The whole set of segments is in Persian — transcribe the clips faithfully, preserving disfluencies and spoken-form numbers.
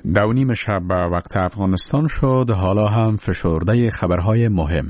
دو نیم شب به وقت افغانستان شد. حالا هم فشرده خبرهای مهم.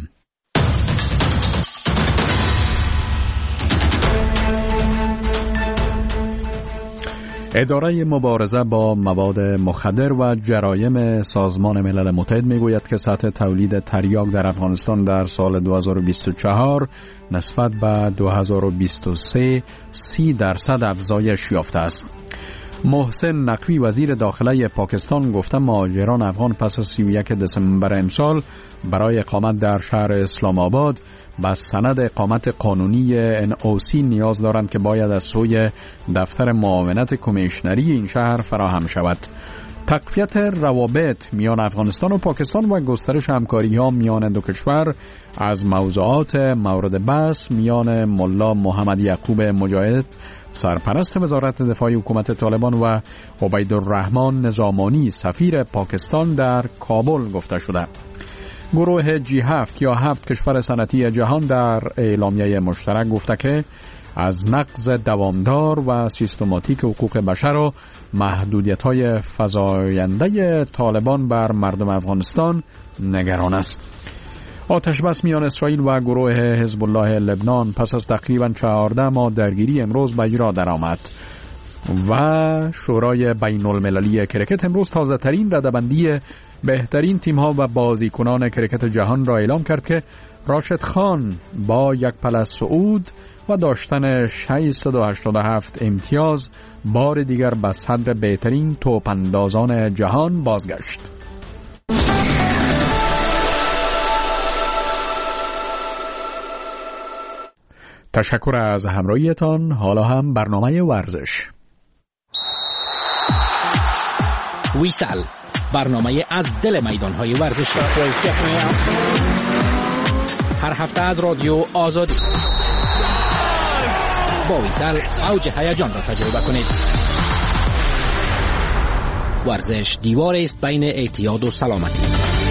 اداره مبارزه با مواد مخدر و جرایم سازمان ملل متحد میگوید که سطح تولید تریاک در افغانستان در سال دو هزار و بیست و چهار نسبت به دو هزار و بیست و سه سی درصد افزایش یافته است. محسن نقوی وزیر داخله پاکستان گفته مهاجران افغان پس از سی و یک دسامبر امسال برای اقامت در شهر اسلام آباد با سند اقامت قانونی ان او سی نیاز دارند که باید از سوی دفتر معاونت کمیشنری این شهر فراهم شود. تقویت روابط میان افغانستان و پاکستان و گسترش همکاری ها میان دو کشور از موضوعات مورد بحث میان ملا محمد یعقوب مجاهد سرپرست وزارت دفاع حکومت طالبان و عبیدالرحمن نظامانی سفیر پاکستان در کابل گفته شده. گروه جی هفت یا هفت کشور صنعتی جهان در اعلامیه مشترک گفته که از نقض دوامدار و سیستماتیک حقوق بشر و محدودیت‌های فزاینده طالبان بر مردم افغانستان نگران است. آتش بس میان اسرائیل و گروه حزب الله لبنان پس از تقریباً چهارده ماه درگیری امروز به اجرا درآمد و شورای بین المللی کرکت امروز تازه ترین رده‌بندی بهترین تیم‌ها و بازیکنان کرکت جهان را اعلام کرد که راشد خان با یک پله صعود و داشتن ششصد و هشتاد و هفت امتیاز بار دیگر به صدر بهترین توپ اندازان جهان بازگشت. تشکر از همراهیتان. حالا هم برنامه ورزش. ویسل، برنامه از دل میدان‌های ورزشی. هر هفته از رادیو آزادی. با ویسل اوج هیجان را تجربه کنید. ورزش دیواری است بین اعتیاد و سلامتی.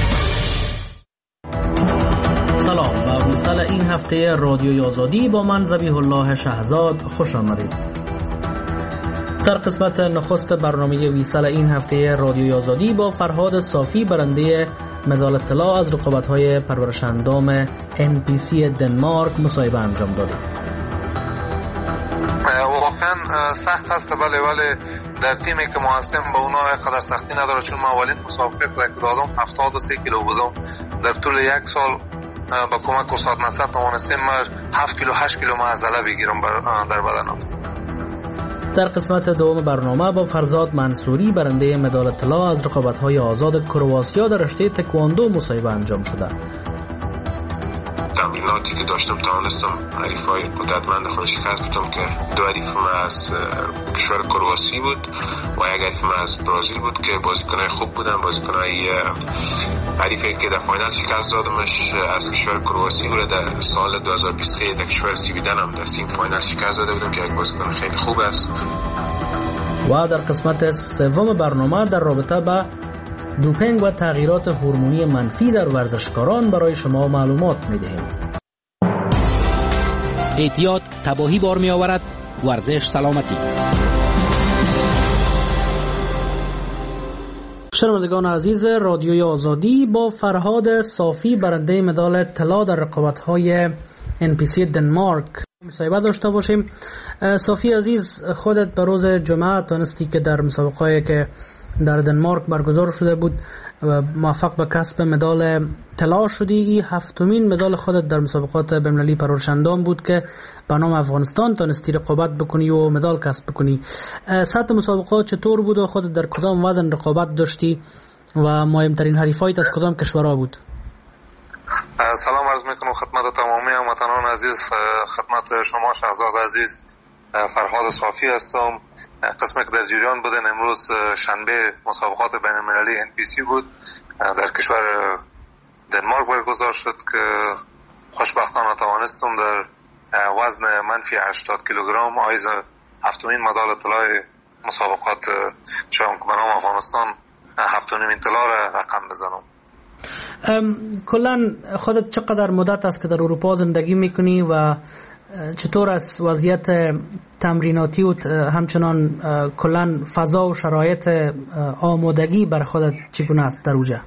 سلام، با ویسل این هفته رادیوی آزادی با من ذبیح الله شهزاد خوش آمدید. در قسمت نخست برنامه ویسل این هفته رادیوی آزادی با فرهاد صافی برنده مدال طلا از رقابت‌های پرورش اندام ان پی سی دنمارک مصاحبه انجام دادم. واقعا سخت هست، ولی ولی در تیمی که ما هستیم با اونا قدر سختی نداره، چون ما اولین مسابقه که دادم هفتاد و سه کیلو بودم. در طول یک سال با کمک استاد نصر توانستیم هفت کیلو هشت کیلو معضله بگیرم در بدنم. در قسمت دوم برنامه با فرزاد منصوری برنده مدال طلا از رقابت‌های آزاد کرواسیا در رشته تکواندو مصاحبه انجام شده. تمریناتی که داشتم توانستم حریفای قدرتمند خود شکست بدم که دو حریف من از کشور کرواسی بود و یک حریف من از برزیل بود که بازیکنای خوب بودن. بازیکنای حریفی که در فاینال شکست دادمش از کشور کرواسی بود. در سال دو هزار و بیست و سه در کشور سویدن هم در سیم فاینال شکست داده بودم که یک بازیکن خیلی خوب است. و در قسمت سوم برنامه در رابطه با دوپینگ و تغییرات هورمونی منفی در ورزشکاران برای شما معلومات می‌دهیم. اعتیاد تباهی بار می آورد، ورزش سلامتی. شنوندگان عزیز رادیوی آزادی با فرهاد صافی برنده مدال طلا در رقابت‌های ان پی سی دنمارک مصاحبه داشته باشیم. صافی عزیز، خودت به روز جمعه تانستی که در مسابقه‌ای که در دنمارک برگزار شده بود و موفق به کسب مدال طلا شدی. این هفتمین مدال خودت در مسابقات بین‌المللی پرورش اندام بود که به نام افغانستان تانستی رقابت بکنی و مدال کسب بکنی. سطح مسابقات چطور بود و خودت در کدام وزن رقابت داشتی و مهمترین حریفایت از کدام کشورها بود؟ سلام عرض میکنم خدمت تمامی هموطنان عزیز، خدمت شما شهزاد عزیز. فرهاد صافی هستم. قسمی که در جریان بودن امروز شنبه مسابقات بین المللی ان پی سی بود در کشور دنمارک برگزار شد که خوشبختانه توانستم در وزن منفی هشتاد کیلوگرم آیز هفتمین مدال طلای مسابقات شدم که به نام افغانستان هفتمین طلا را رقم بزنم. کلا خودت چقدر مدت است که در اروپا زندگی میکنی و چطور است وضعیت تمریناتی و همچنان کلان فضا و شرایط آمادگی بر خودت چگونه است در اونجا؟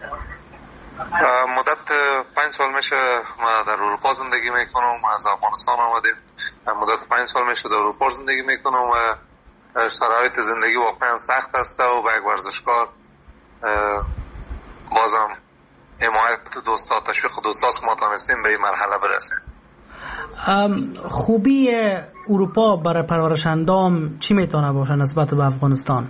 مدت پنج سال میشه ما در اروپا زندگی میکنم. از افغانستان آمدیم. مدت پنج سال میشه در اروپا زندگی میکنم و شرایط زندگی واقعا سخت است و با یک ورزشکار بازم حمایت دوستا، تشویق دوستاست که ما تانستیم به این مرحله برسیم. خوبی اروپا برای پرورش اندام چی میتونه باشه نسبت به افغانستان؟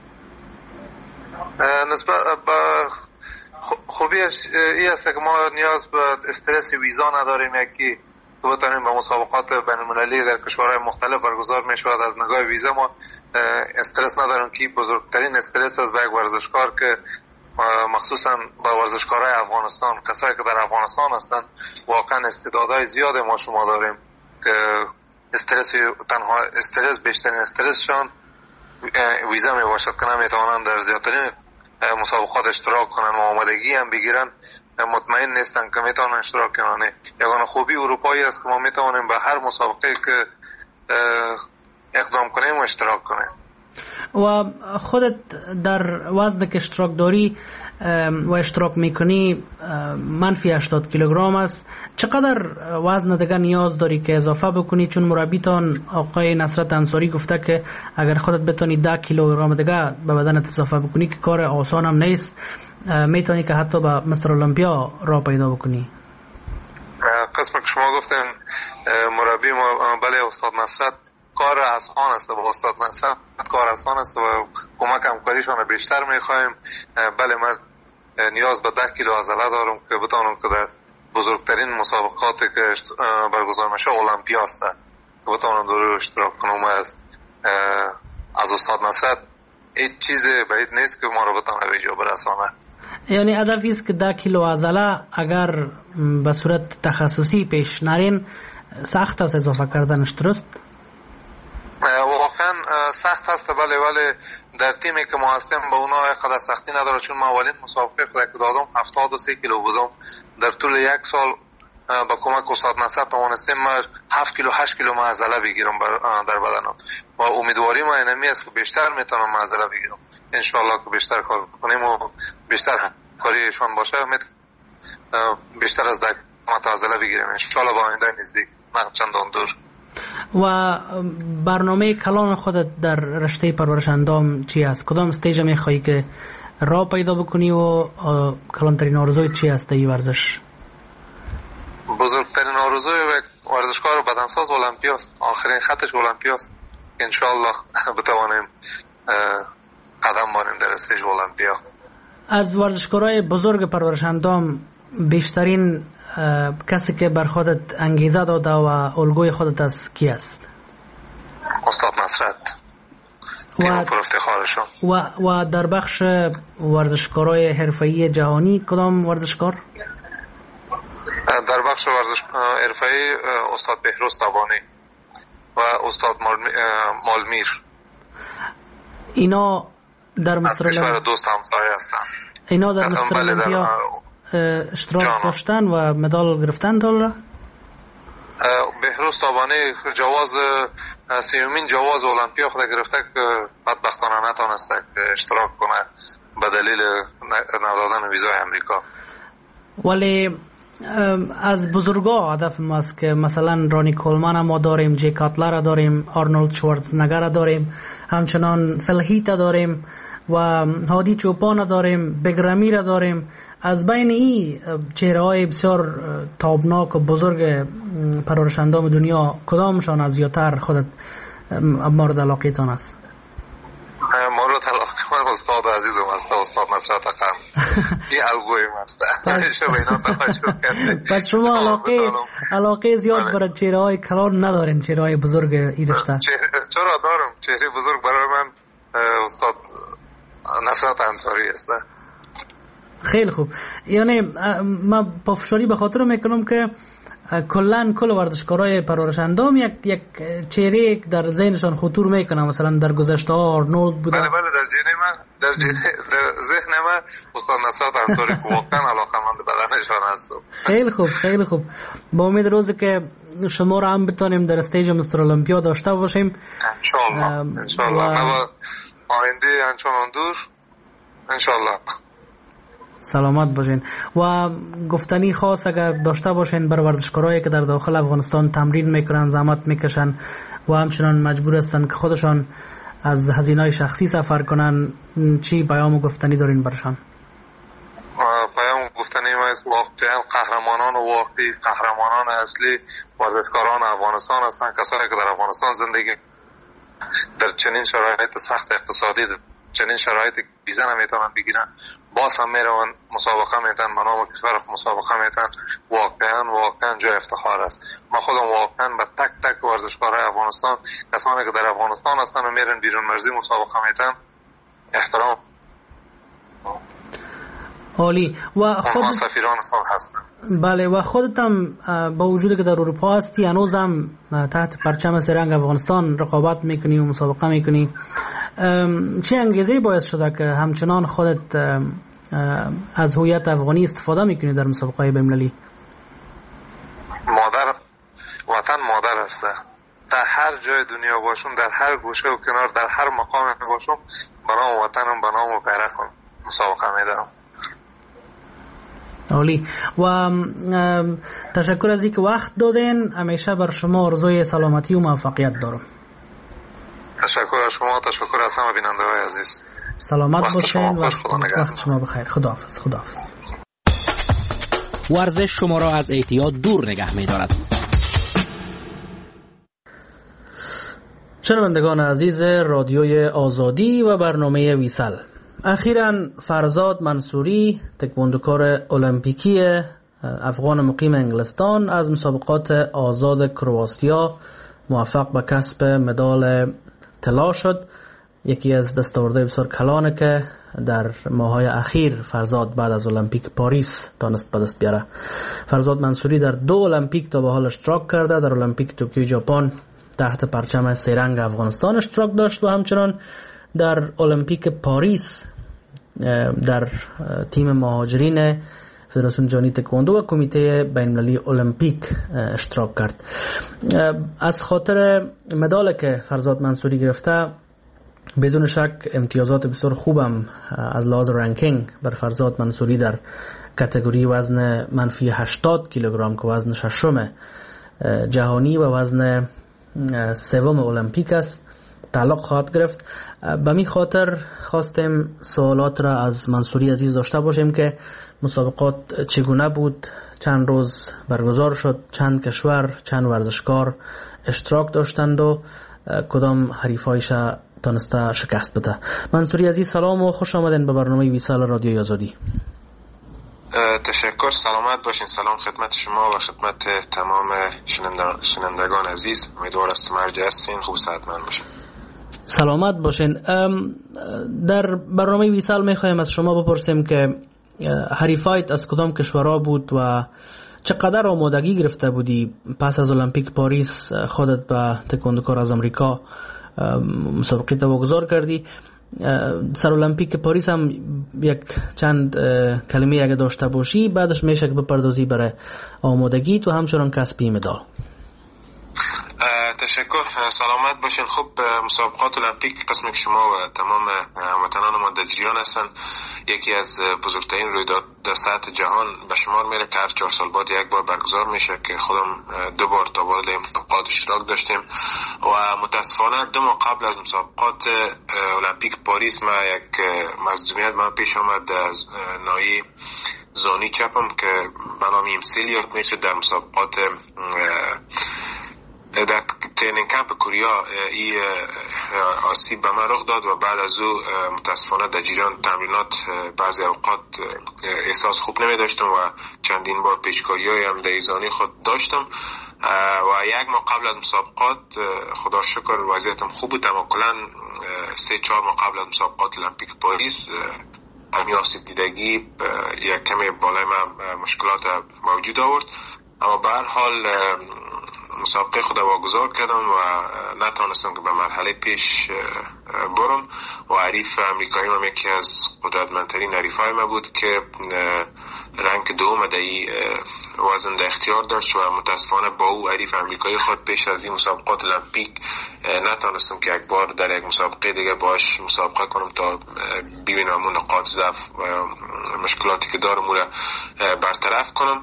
نسبت به خوبیش این است که ما نیاز به استرس ویزا نداریم، یکی که بتانیم به مسابقات بین المللی در کشورهای مختلف برگزار می شود. از نگاه ویزا ما استرس نداریم که بزرگترین استرس از به یک ورزشکار که مخصوصا با ورزشکارای افغانستان، کسایی که در افغانستان هستند، واقعا استعدادهای زیاد ما شما داریم که استرس تنها استرس بیشترین استرسشان ویزا می باشد که نمیتوانند در زیادترین مسابقات اشتراک کنن و آمادگی هم بگیرن، مطمئن نیستن که میتونن اشتراک کنن. یگانه خوبی اروپایی است که ما میتونیم به هر مسابقه که اقدام کنیم و اشتراک کنیم. و خودت در وزن که اشتراک داری و اشتراک میکنی منفی هشتاد کیلوگرم است، چقدر وزن دیگه نیاز داری که اضافه بکنی؟ چون مربیتان آقای نصرت انصاری گفته که اگر خودت بتونی ده کیلوگرم دیگه به بدنت اضافه بکنی که کار آسان هم نیست، میتونی که حتی به مستر المپیا را پیدا بکنی. قسم که شما گفتین مربی ما، بله استاد نصرت کار آسان است، با استاد نصرت کار آسان است و کمک همکاریشان بیشتر میخوایم. بله من نیاز به ده کیلو عضله دارم که بتونم که در بزرگترین مسابقاتی که برگزار میشه المپیا است که بتونم در اشتراک کنم. از از استاد نصرت هیچ چیز بعید نیست که ما رو بتونه به جا برسانه. یعنی هدفی است که ده کیلو عضله اگر به صورت تخصصی پیش نرین سخت است اضافه کردنش، درست؟ واقعا سخت هست، بله ولی در تیمی که ما هستیم به اونا قدر سختی نداره، چون ما اولین مسابقه خود که دادم هفتاد و سه کیلو بودم. در طول یک سال با کمک استاد نصرت توانستیم ما هفت کیلو هشت کیلو عضله بگیرم در بدنم و امیدواری ما اینمی است که بیشتر میتونم عضله بگیرم. ان شاء الله که بیشتر کار کنیم و بیشتر کاریشون باشه بیشتر از ده عضله بگیریم ان شاء الله با آینده نزدیک، نه چندان دور. و برنامه کلان خودت در رشته پرورش اندام چی است؟ کدام استیج میخوایی که راه پیدا بکنی و کلانترین آرزوی چی است در این ورزش؟ بزرگترین آرزوی ورزشکار بدنساز المپیاست. آخرین خطش المپیاست. ان شاء الله بتوانیم قدم بانیم در استیج المپیا. از ورزشکارای بزرگ پرورش اندام بیشترین کسی که بر خودت انگیزه داده و الگوی خودت از کی است؟ استاد نصرت و پر افتخارشون. و و در بخش ورزشکارای حرفه‌ای جهانی کدام ورزشکار؟ در بخش ورزش حرفه‌ای استاد بهروز تبانی و استاد مالمیر. اینا در مستر المپیا دوست همسایه هستن. اینا در مستر المپیا اشتراک داشتن و مدال گرفتن داره. بهروز تابانی جواز سیومین جواز المپیا خود گرفته که بدبختانه نتونسته اشتراک کنه به دلیل ندادن ویزای امریکا. ولی از بزرگا هدف ما است که مثلا رانی کولمن ما داریم، جی کاتلر داریم، آرنولد شوارزنگر داریم، همچنان فلهیت داریم و هادی چوپان داریم، بگرامیر داریم. از بین این چهره های بسیار تابناک و بزرگ پرورش اندام دنیا کدامشان از زیادتر خودت مورد علاقه تان است؟ مورد علاقه من استاد عزیزم است، استاد نصرت اقم. این الگوی من است. همیشه به اینا توجه کردم. پس شما علاقه علاقه زیاد برای چهره های کلان ندارین، چهره های بزرگ این رشته؟ چرا دارم، چهره بزرگ برای من استاد نصرت انصاری است. خیلی خوب. یعنی من پافشاری به خاطر میکنم که کلن کل ورزشکارای پرورش اندام یک یک چهره در ذهنشان خطور میکنه، مثلا در گذشته ها آرنولد بوده. بله بله در ذهن من در در ذهن من استاد نصرت انصاری که واقعا علاقه‌مند بدنشان هستم. خیلی خوب خیلی خوب. با امید روزی که شما را هم بتونیم در استیج مستر المپیا داشته باشیم ان شاء الله ان شاء الله. و آینده انچنان دور ان شاء الله. سلامت باشین. و گفتنی خاص اگر داشته باشین بر ورزشکارایی که در داخل افغانستان تمرین میکنن، زحمت میکشن و همچنان مجبور هستن که خودشان از هزینه‌های شخصی سفر کنن، چی پیام و گفتنی دارین برشان؟ پیام گفتنی ما است واقعا قهرمانان و واقعی قهرمانان اصلی ورزشکاران افغانستان هستند، کسانی که در افغانستان زندگی در چنین شرایط سخت اقتصادی، چنین شرایطی ویزا نمیتونن بگیرن، باز هم میرون مسابقه میتن، به نام کشور مسابقه میتن. واقعا واقعا جای افتخار است. ما خودم واقعا به تک تک ورزشکارای افغانستان، کسانی که در افغانستان هستن و میرن بیرون مرزی مسابقه میتن، احترام. عالی. و خود سفیران سال هستن. بله. و خودت هم با وجودی که در اروپا هستی هنوزم تحت پرچم سرنگ افغانستان رقابت میکنی و مسابقه میکنی، چه انگیزه باعث شده که همچنان خودت از هویت افغانی استفاده میکنی در مسابقه بین‌المللی؟ مادر وطن مادر است. در هر جای دنیا باشم، در هر گوشه و کنار، در هر مقام باشم، به نام وطنم، به نام بیرقم مسابقه میدم. عالی. و تشکر از اینکه وقت دادین. همیشه بر شما آرزوی سلامتی و موفقیت دارم. تشکر از شما، تشکر از همه بیننده‌های عزیز. سلامت باشین. وقت, وقت شما بخیر. خداحافظ. خداحافظ. ورزش شما را از اعتیاد دور نگه می‌دارد. شنوندگان عزیز رادیوی آزادی و برنامه ویسل، اخیراً فرزاد منصوری، تکواندوکار المپیکی افغان مقیم انگلستان، از مسابقات آزاد کرواتیا موفق به کسب مدال طلا شد. یکی از دستاوردهای بسیار کلانه که در ماه‌های اخیر فرزاد بعد از المپیک پاریس تانست به دست بیاره. فرزاد منصوری در دو المپیک تا به حال اشتراک کرده. در المپیک توکیو ژاپن تحت پرچم سه‌رنگ افغانستان اشتراک داشت و همچنان در المپیک پاریس در تیم مهاجرین فدراسیون جهانی تکواندو و کمیته بین‌المللی المپیک اشتراک کرد. از خاطر مدال که فرزاد منصوری گرفته بدون شک امتیازات بسیار خوبم از لحاظ رنکینگ بر فرزاد منصوری در کاتگوری وزن منفی هشتاد کیلوگرم که وزن ششم جهانی و وزن سوم المپیک است تعلق خواهد گرفت. به می خاطر خواستیم سوالات را از منصوری عزیز داشته باشیم که مسابقات چگونه بود، چند روز برگزار شد، چند کشور، چند ورزشکار اشتراک داشتند و کدام حریفایش تانسته شکست بده. منصوری عزیز سلام و خوش آمدین به برنامه ویسال رادیوی آزادی. تشکر، سلامت باشین. سلام خدمت شما و خدمت تمام شنوندگان عزیز. امیدوار است مرجع هستین، خوب صحتمند باشین. سلامت باشین. در برنامه ویسال میخوایم از شما بپرسیم که حریفایت از کدام کشورها بود و چقدر آمادگی گرفته بودی پس از المپیک پاریس خودت به تکواندوکار از امریکا مسابقه تا واگذار کردی. سر المپیک پاریس هم یک چند کلمه اگه داشته باشی بعدش میشه که بپردازی برای آمادگی تو همچنان کسبی مدال. تشکر، سلامت باشین. خب مسابقات المپیک قسمی که شما و تمام هموطنان ما در جریان هستن یکی از بزرگترین رویداد در سطح جهان به شمار میره که هر چهار سال بعد یک بار برگزار میشه که خودم دو بار تا وارد مسابقات اشتراک داشتیم و متاسفانه دو ماه قبل از مسابقات المپیک پاریس ما یک مصدومیت من پیش آمد از ناحیه زانی چپم که به نام ایمسیلیاک میشه در مسابقات در ترینینگ کمپ کوریا ای آسیب به من رخ داد و بعد از او متاسفانه در جریان تمرینات بعضی اوقات احساس خوب نمی داشتم و چندین بار پیچکاری‌های هم در ایزانی خود داشتم و یک ماه قبل از مسابقات خدا شکر وضعیتم خوب بود، اما کلا سه چهار ماه قبل از مسابقات المپیک پاریس همین آسیب دیدگی یک کمی بالای من مشکلات موجود آورد اما به هر حال مسابقه خود واگذار کردم و نتانستم که به مرحله پیش برم و حریف امریکایی هم یکی از قدرتمندترین حریفای ما بود که رنگ دوم در این وزن در اختیار داشت و متاسفانه با او حریف امریکایی خود پیش از این مسابقات المپیک نتانستم که یک بار در یک مسابقه دیگه باش مسابقه کنم تا ببینم اون نقاط ضعف و مشکلاتی که دارم را برطرف کنم.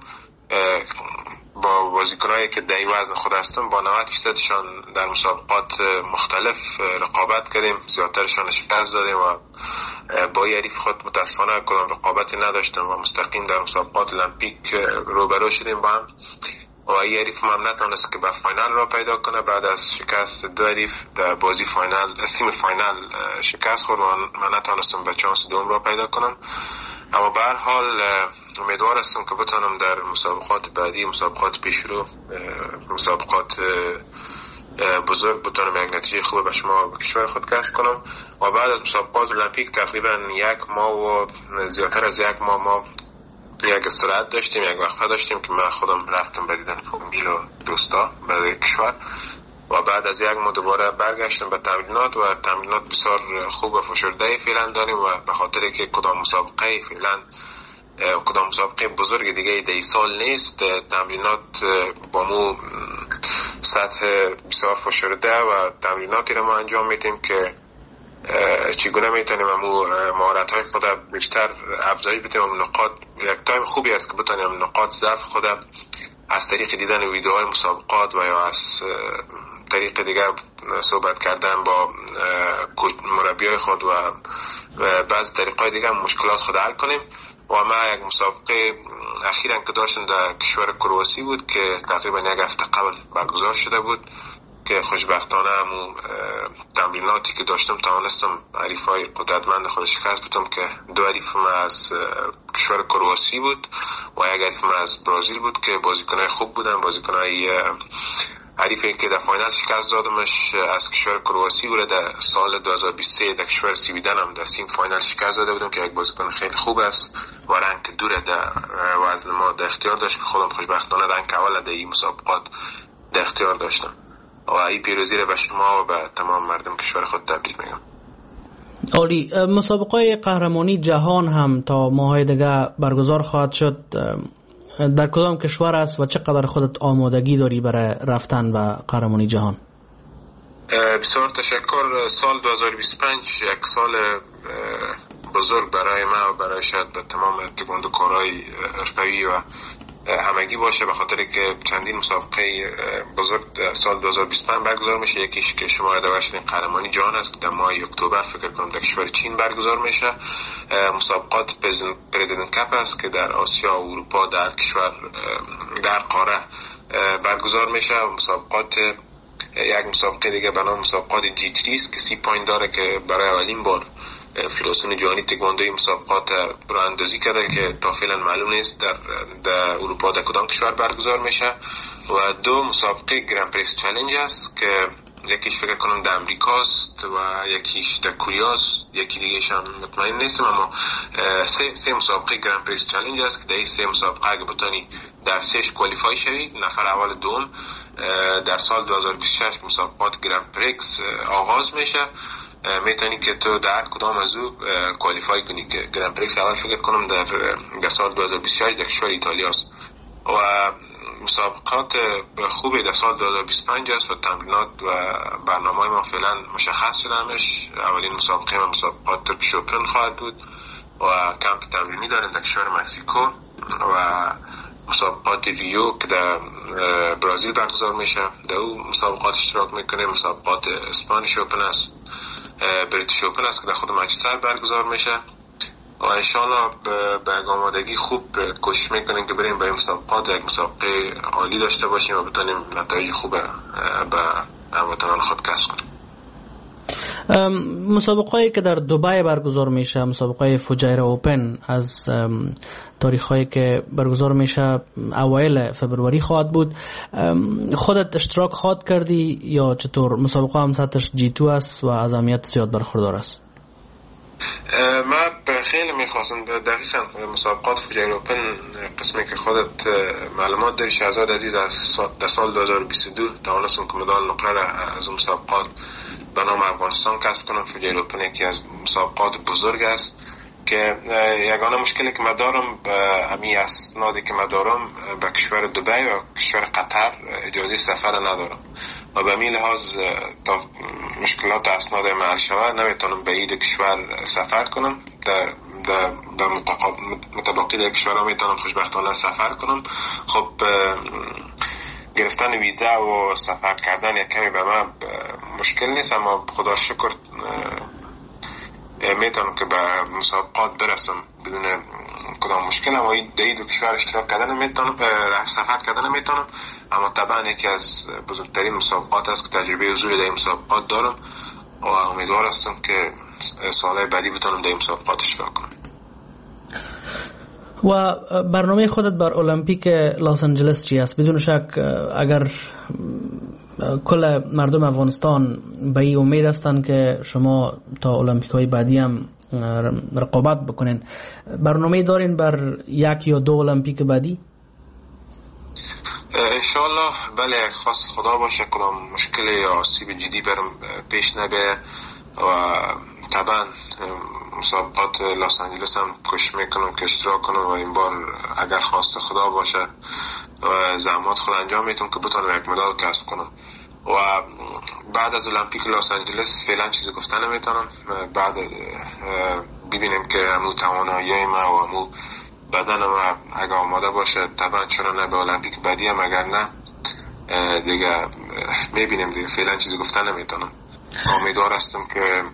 با بازیکنایی که در این وزن خود هستم با نود درصد شان در مسابقات مختلف رقابت کردیم، زیادترشان شکست دادیم و با حریف خود متاسفانه کدام رقابتی نداشتم و مستقیم در مسابقات المپیک روبرو شدیم با هم و این حریف هم نتونست که به فاینال را پیدا کنه. بعد از شکست دو حریف در بازی فاینال سیم فاینال شکست خورد و من نتونستم به چانس دوم را پیدا کنم. اما به هر حال امیدوار هستم که بتونم در مسابقات بعدی، مسابقات پیشرو، مسابقات بزرگ بتونم یک نتیجه خوب به شما به کشور خود کسب کنم. و بعد از مسابقات المپیک تقریبا یک ماه و زیادتر از یک ماه ما یک استراحت داشتیم، یک وقفه داشتیم که من خودم رفتم به دیدن فامیل و دوستا به کشور و بعد از یک ماه دوباره برگشتم به تمرینات و تمرینات بسیار خوب و فشرده فعلا داریم و به خاطر که کدام مسابقه فعلا کدام مسابقه بزرگ دیگه در سال نیست، تمرینات با مو سطح بسیار فشرده و تمریناتی رو ما انجام میدیم که چگونه میتونیم امو مهارت‌های خود بیشتر افزایش بدیم و نقاط یک تایم خوبی است که بتونیم نقاط ضعف خود از طریق دیدن ویدیوهای مسابقات و یا از طریق دیگر صحبت کردن با مربیای خود و بعض طریقای دیگر مشکلات خود حل کنیم. و ما یک مسابقه اخیراً که داشتم در کشور کرواسی بود که تقریبا یک هفته قبل برگزار شده بود که خوشبختانه همون تمریناتی که داشتم توانستم حریفای قدرتمند خود شکست بدم که دو حریف ما از کشور کرواسی بود و یک حریف ما از برزیل بود که بازیکنای خوب بودن. بازیکنای حریفی که در فاینال شکست دادمش از کشور کرواسی بود در سال دو هزار و بیست و سه در کشور سویدن هم در سیم فاینال شکست داده بودم که یک بازیکن خیلی خوب است و رنگ دوره در وزن ما در اختیار داشت که خودم خوشبختانه رنگ اول در این مسابقات در اختیار داشتم و این پیروزی رو به شما و به تمام مردم کشور خود تبریک میگم. عالی. مسابقه قهرمانی جهان هم تا ماهای دیگه برگزار خواهد شد. در کدام کشور است و چقدر خودت آمادگی داری برای رفتن به قهرمانی جهان؟ بسیار تشکر. سال دو هزار و بیست و پنج یک سال بزرگ برای من و برای شاید به تمام تکواندوکارهای حرفه‌ای و همگی باشه به خاطر که چندین مسابقه بزرگ سال دو هزار و بیست و پنج برگزار میشه. یکیش که شما یادآور شدین قهرمانی جهان است که در ماه اکتبر فکر کنم در کشور چین برگزار میشه. مسابقات پرزیدنت کپ است که در آسیا و اروپا در کشور در قاره برگزار میشه. مسابقات یک مسابقه دیگه به نام مسابقات جی تری است که سی پوینت داره که برای اولین بار فدراسیون جهانی تکواندوی مسابقات راه اندازی کرده که تا فعلا معلوم نیست در در اروپا در کدام کشور برگزار میشه. و دو مسابقه گرند پریکس چالش است که یکیش فکر کنم در امریکاست و یکیش در کره است، یکی دیگه‌ش هم مطمئن نیستم، اما سه سه مسابقه گرند پریکس چالش است که در این سه مسابقه اگه بتونی در سهش کوالیفای شوی نفر اول دوم در سال دو هزار و بیست و شش مسابقات گرند پریکس آغاز میشه میتونی که تو در کدام از او کوالیفای کنی که گرند پریکس اول فکر کنم در در سال دو هزار و بیست و شش در کشور ایتالیا است و مسابقات خوبی در سال دو هزار و بیست و پنج است و تمرینات و برنامه‌های ما فعلا مشخص شدهش. اولین مسابقه ما مسابقات ترکیش اوپن خواهد بود و کمپ تمرینی داریم در کشور مکزیکو و مسابقات ریو که در برزیل برگزار میشه در او مسابقات اشتراک میکنیم. مسابقات اسپانیش اوپن است، بریتیش اوپن است که در خود منچستر برگزار میشه و انشالله به آمادگی خوب کوشش میکنیم که بریم به این مسابقات یک مسابقه عالی داشته باشیم و بتونیم نتایج خوب به هموطنان خود کسب کنیم. مسابقه‌ای که در دبی برگزار میشه، مسابقه فجیرا اوپن، از تاریخ‌هایی که برگزار میشه اوایل فبروری خواهد بود. خودت اشتراک خواهد کردی یا چطور؟ مسابقه هم سطحش جی تو است و از اهمیت زیاد برخوردار است. من خیلی میخواستم دقیقا مسابقات فجایل اوپن قسمی که خودت معلومات داری شهزاد عزیز از در سال دو هزار و بیست و دو توانستم که مدال نقره از مسابقات به نام افغانستان کسب کنم. فجایل اوپن یکی از مسابقات بزرگ است که یگانه مشکلی که من دارم امی اسنادی که من دارم به کشور دبی و کشور قطر اجازه سفر ندارم و به می لحاظ تا مشکلات اسناد من حل شود نمیتونم به این کشور سفر کنم. در در در متبقی در کشورها میتونم خوشبختانه سفر کنم. خب گرفتن ویزا و سفر کردن یک کمی به من مشکل نیست، اما خدا شکر میتونم که به مسابقات برسم بدون کدام مشکل. اما در این دو کشور اشتراک کردن میتونم، سفر کردن میتونم، اما طبعا یکی از بزرگترین مسابقات است که تجربه حضور در این مسابقات دارم و امیدوار هستم که سالهای بعدی بتونم در این مسابقات اشتراک کنم. و برنامه خودت بر المپیک لس آنجلس چی است؟ بدون شک اگر کل مردم افغانستان به این امید هستند که شما تا المپیک های بعدی هم رقابت بکنین، برنامه دارین بر یک یا دو المپیک بعدی؟ انشاءالله بله، خواست خدا باشه کدام مشکل یا آسیب جدی برم پیش نگه و طبعا مسابقات لس آنجلس هم کوشش میکنم که اشتراک کنم و این بار اگر خواست خدا باشه و زحمات خود انجام میتونم که بتونم یک مدال کسب کنم. و بعد از المپیک لس آنجلس فعلا چیزی گفتن نمیتونم. بعد ببینیم که همون توانایی ما و همون بدن ما اگر آماده باشه طبعا چرا نه به المپیک بعدی هم، اگر نه دیگه میبینیم دیگه. فعلا چیزی گفتن نمیتونم. امیدوار هستم که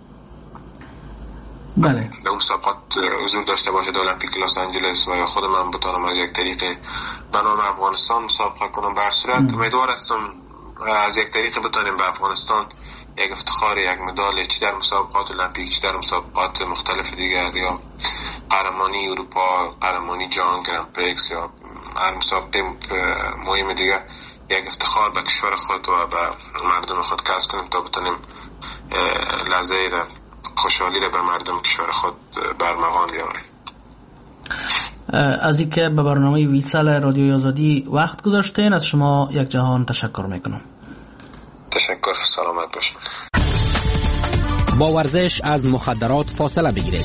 بله در مسابقات حضور داشته باشه در المپیک لس آنجلس و یا خود من بتونم از یک طریق به نام افغانستان مسابقه کنم. به هر صورت امیدوار هستم از یک طریق بتونیم به افغانستان یک افتخار، یک مدال، چی در مسابقات المپیک چی در مسابقات مختلف دیگر یا قهرمانی اروپا، قهرمانی جهان، گرند پریکس یا هر مسابقه مهم دیگر، یک افتخار به کشور خود و به مردم خود کسب کنیم تا بتونیم لحظه خوشحالی را به مردم کشور خود برمغان بیاوریم. از اینکه به برنامه ویسال رادیوی آزادی وقت گذاشتین از شما یک جهان تشکر میکنم. تشکر، سلامت باشید. با ورزش از مخدرات فاصله بگیرید.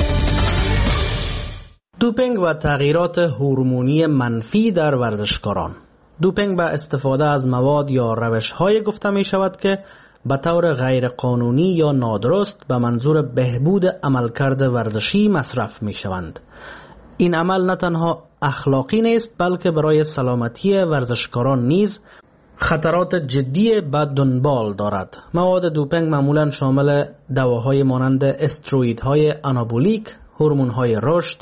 دوپینگ و تغییرات هورمونی منفی در ورزشکاران. دوپینگ به استفاده از مواد یا روش‌های گفته می شود که به طور غیر قانونی یا نادرست به منظور بهبود عملکرد ورزشی مصرف می شوند. این عمل نه تنها اخلاقی نیست بلکه برای سلامتی ورزشکاران نیز خطرات جدی به دنبال دارد. مواد دوپینگ معمولا شامل دواهای مانند استروئیدهای آنابولیک، هورمون‌های رشد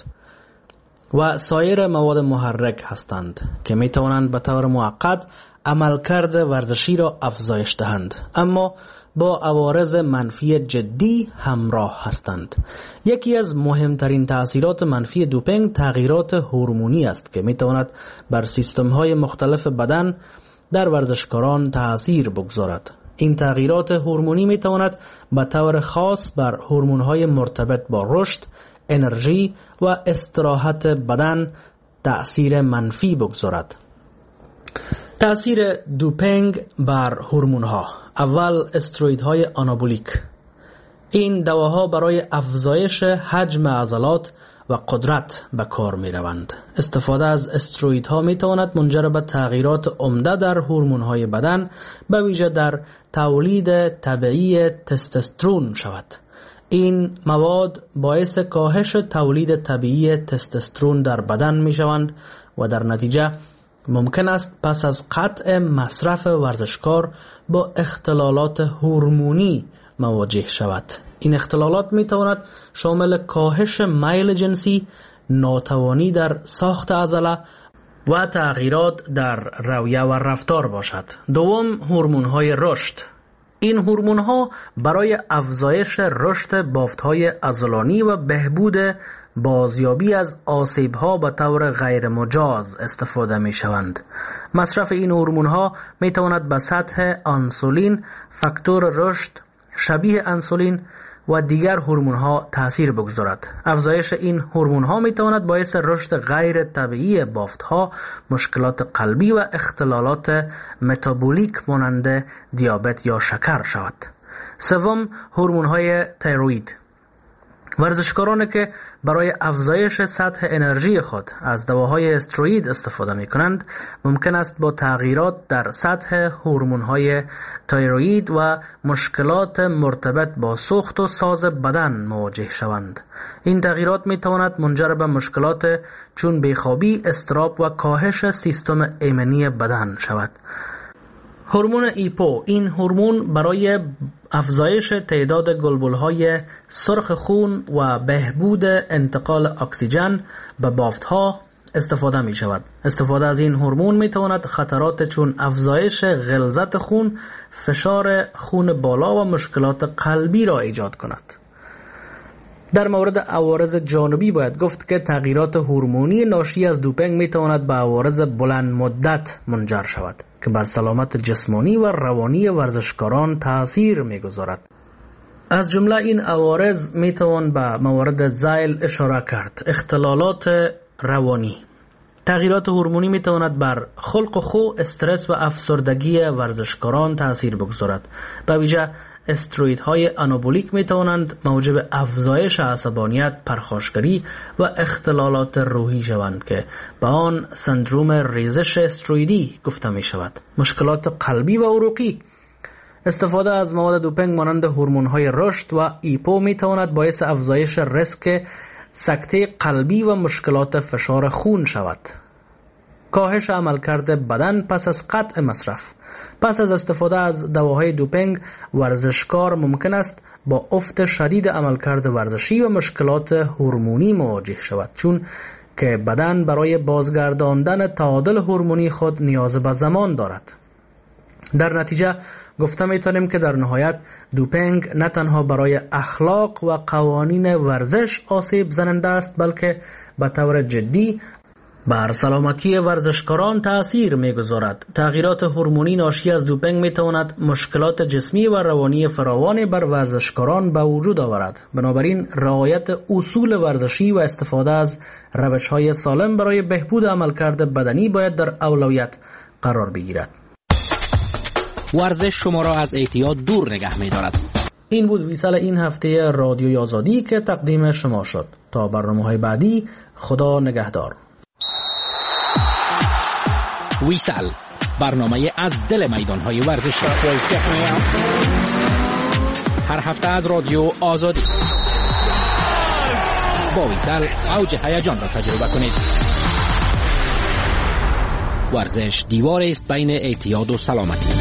و سایر مواد محرک هستند که می توانند به طور موقت عملکرد ورزشی را افزایش دهند، اما با عوارض منفی جدی همراه هستند. یکی از مهمترین تأثیرات منفی دوپینگ تغییرات هورمونی است که می تواند بر سیستم‌های مختلف بدن در ورزشکاران تأثیر بگذارد. این تغییرات هورمونی می تواند به طور خاص بر هورمون‌های مرتبط با رشد، انرژی و استراحت بدن تأثیر منفی بگذارد. تأثیر دوپینگ بر هورمون‌ها. اول استروئیدهای آنابولیک. این دواها برای افزایش حجم عضلات و قدرت به کار می روند. استفاده از استروئیدها می تواند منجر به تغییرات عمده در هورمون‌های بدن به ویژه در تولید طبیعی تستوسترون شود. این مواد باعث کاهش تولید طبیعی تستوسترون در بدن می شوند و در نتیجه ممکن است پس از قطع مصرف ورزشکار با اختلالات هورمونی مواجه شود. این اختلالات می تواند شامل کاهش میل جنسی، ناتوانی در ساخت عضله و تغییرات در رویه و رفتار باشد. دوم، هورمون‌های رشد. این هورمون‌ها برای افزایش رشد بافت‌های عضلانی و بهبود بازیابی از آسیب‌ها به طور غیر مجاز استفاده می‌شوند. مصرف این هورمون‌ها می‌تواند به سطح انسولین، فاکتور رشد شبیه انسولین و دیگر هورمون ها تاثیر بگذارد. افزایش این هورمون ها می تواند باعث رشد غیر طبیعی بافت ها، مشکلات قلبی و اختلالات متابولیک مانند دیابت یا شکر شود. سوم، هورمون های تیروئید. ورزشکارانی که برای افزایش سطح انرژی خود از دواهای استروئید استفاده می کنند ممکن است با تغییرات در سطح هورمون‌های تایروئید و مشکلات مرتبط با سوخت و ساز بدن مواجه شوند. این تغییرات می تواند منجر به مشکلات چون بیخوابی، اضطراب و کاهش سیستم ایمنی بدن شود. هورمون ایپو، این هورمون برای افزایش تعداد گلبولهای سرخ خون و بهبود انتقال اکسیژن به بافت‌ها استفاده می شود. استفاده از این هورمون می تواند خطرات چون افزایش غلظت خون، فشار خون بالا و مشکلات قلبی را ایجاد کند. در مورد عوارض جانبی باید گفت که تغییرات هورمونی ناشی از دوپینگ می تواند به عوارض بلند مدت منجر شود که بر سلامت جسمانی و روانی ورزشکاران تأثیر می گذارد. از جمله این عوارض می توان به موارد ذیل اشاره کرد. اختلالات روانی. تغییرات هورمونی می تواند بر خلق و خو، استرس و افسردگی ورزشکاران تأثیر بگذارد. به ویژه استروئیدهای آنابولیک می توانند موجب افزایش عصبانیت، پرخاشگری و اختلالات روحی شوند که به آن سندروم ریزش استروئیدی گفته می شود. مشکلات قلبی و عروقی. استفاده از مواد دوپینگ مانند هورمون‌های رشد و ایپو می تواند باعث افزایش ریسک سکته قلبی و مشکلات فشار خون شود. کاهش عملکرد بدن پس از قطع مصرف. پس از استفاده از دواهای دوپینگ ورزشکار ممکن است با افت شدید عملکرد ورزشی و مشکلات هورمونی مواجه شود، چون که بدن برای بازگرداندن تعادل هورمونی خود نیاز به زمان دارد. در نتیجه گفته میتونیم که در نهایت دوپینگ نه تنها برای اخلاق و قوانین ورزش آسیب زننده است، بلکه به طور جدی بر سلامتی ورزشکاران تأثیر می‌گذارد. تغییرات هورمونی ناشی از دوپینگ می‌تواند مشکلات جسمی و روانی فراوان بر ورزشکاران به وجود آورد. بنابراین رعایت اصول ورزشی و استفاده از روش‌های سالم برای بهبود عملکرد بدنی باید در اولویت قرار بگیرد. ورزش شما را از اعتیاد دور نگه می‌دارد. این بود ویسال این هفته رادیوی آزادی که تقدیم شما شد. تا برنامه‌های بعدی، خدا نگهدار. ویسال، برنامه از دل میدان‌های ورزشی. هر هفته از رادیو آزادی. با ویسال اوج هیجان را تجربه کنید. ورزش دیواری است بین اعتیاد و سلامتی.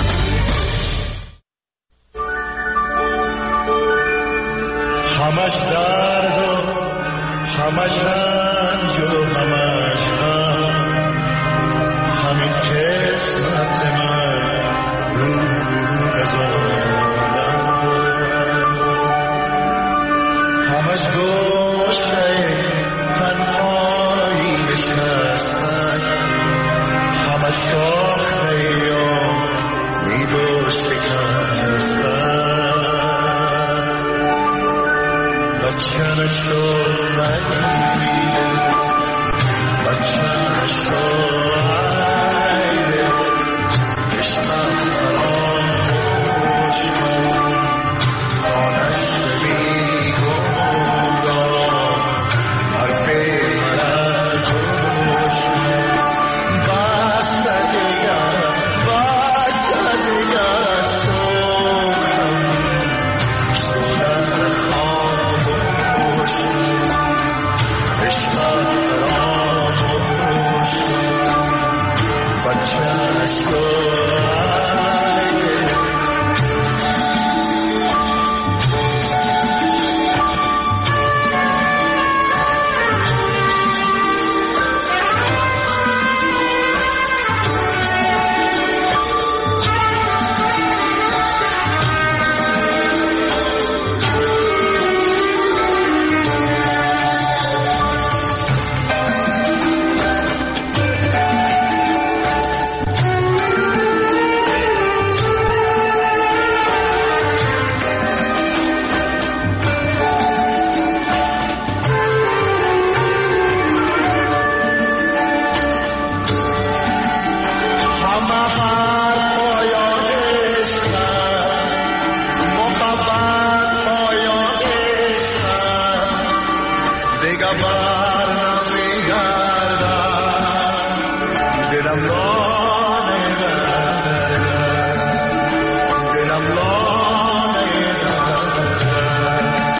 همش درد و همش رنج و همش غم، همین قسمت من رو نزانم، همش گوشه تنهایی نشستن، همش شاخه یا میدو شکستن، بچه نشو نگیره، بچه نشو عیده، کشمم فراموش کن، خانش بیگودا، حرفی من گوش کن، بسته دیگه بسته دیگه سوختم، شدن خاموش کن، عشقم فراموش کن. شود